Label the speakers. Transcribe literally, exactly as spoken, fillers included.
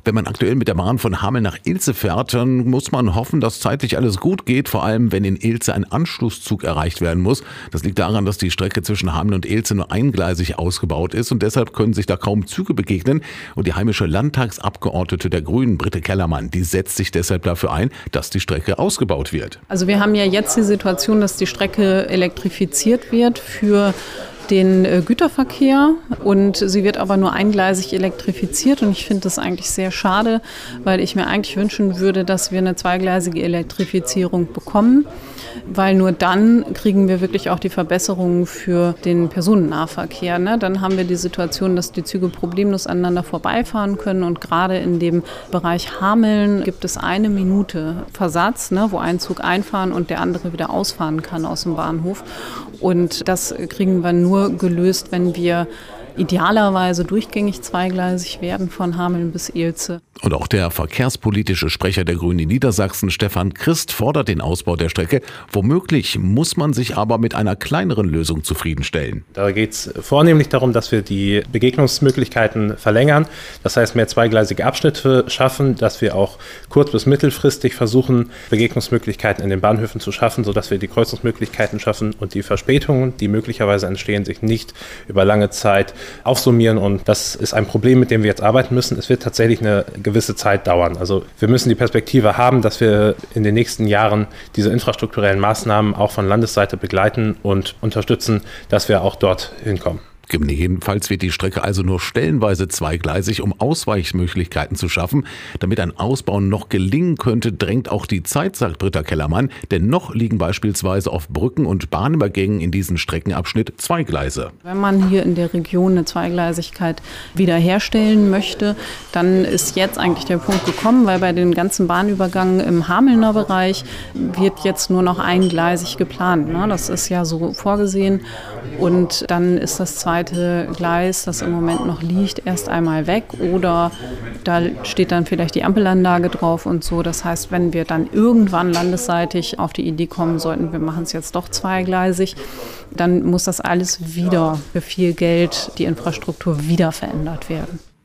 Speaker 1: Wenn man aktuell mit der Bahn von Hameln nach Ilze fährt, dann muss man hoffen, dass zeitlich alles gut geht, vor allem wenn in Ilze ein Anschlusszug erreicht werden muss. Das liegt daran, dass die Strecke zwischen Hameln und Ilze nur eingleisig ausgebaut ist und deshalb können sich da kaum Züge begegnen. Und die heimische Landtagsabgeordnete der Grünen, Britte Kellermann, die setzt sich deshalb dafür ein, dass die Strecke ausgebaut wird.
Speaker 2: Also wir haben ja jetzt die Situation, dass die Strecke elektrifiziert wird für den Güterverkehr und sie wird aber nur eingleisig elektrifiziert und ich finde das eigentlich sehr schade, weil ich mir eigentlich wünschen würde, dass wir eine zweigleisige Elektrifizierung bekommen, weil nur dann kriegen wir wirklich auch die Verbesserungen für den Personennahverkehr. Ne? Dann haben wir die Situation, dass die Züge problemlos aneinander vorbeifahren können und gerade in dem Bereich Hameln gibt es eine Minute Versatz, ne, wo ein Zug einfahren und der andere wieder ausfahren kann aus dem Bahnhof und das kriegen wir nur gelöst, wenn wir idealerweise durchgängig zweigleisig werden von Hameln bis Ilze.
Speaker 1: Und auch der verkehrspolitische Sprecher der Grünen in Niedersachsen, Stefan Christ, fordert den Ausbau der Strecke. Womöglich muss man sich aber mit einer kleineren Lösung zufriedenstellen.
Speaker 3: Da geht es vornehmlich darum, dass wir die Begegnungsmöglichkeiten verlängern. Das heißt, mehr zweigleisige Abschnitte schaffen, dass wir auch kurz- bis mittelfristig versuchen, Begegnungsmöglichkeiten in den Bahnhöfen zu schaffen, sodass wir die Kreuzungsmöglichkeiten schaffen und die Verspätungen, die möglicherweise entstehen, sich nicht über lange Zeit aufsummieren. Und das ist ein Problem, mit dem wir jetzt arbeiten müssen. Es wird tatsächlich eine gewisse Zeit dauern. Also wir müssen die Perspektive haben, dass wir in den nächsten Jahren diese infrastrukturellen Maßnahmen auch von Landesseite begleiten und unterstützen, dass wir auch dort hinkommen.
Speaker 1: Jedenfalls wird die Strecke also nur stellenweise zweigleisig, um Ausweichmöglichkeiten zu schaffen. Damit ein Ausbau noch gelingen könnte, drängt auch die Zeit, sagt Britta Kellermann. Denn noch liegen beispielsweise auf Brücken und Bahnübergängen in diesem Streckenabschnitt zwei Gleise.
Speaker 2: Wenn man hier in der Region eine Zweigleisigkeit wiederherstellen möchte, dann ist jetzt eigentlich der Punkt gekommen, weil bei den ganzen Bahnübergängen im Hamelner Bereich wird jetzt nur noch eingleisig geplant. Das ist ja so vorgesehen und dann ist das zweite Gleis, das im Moment noch liegt, erst einmal weg oder da steht dann vielleicht die Ampelanlage drauf und so. Das heißt, wenn wir dann irgendwann landesseitig auf die Idee kommen sollten, wir machen es jetzt doch zweigleisig, dann muss das alles wieder für viel Geld, die Infrastruktur wieder verändert werden.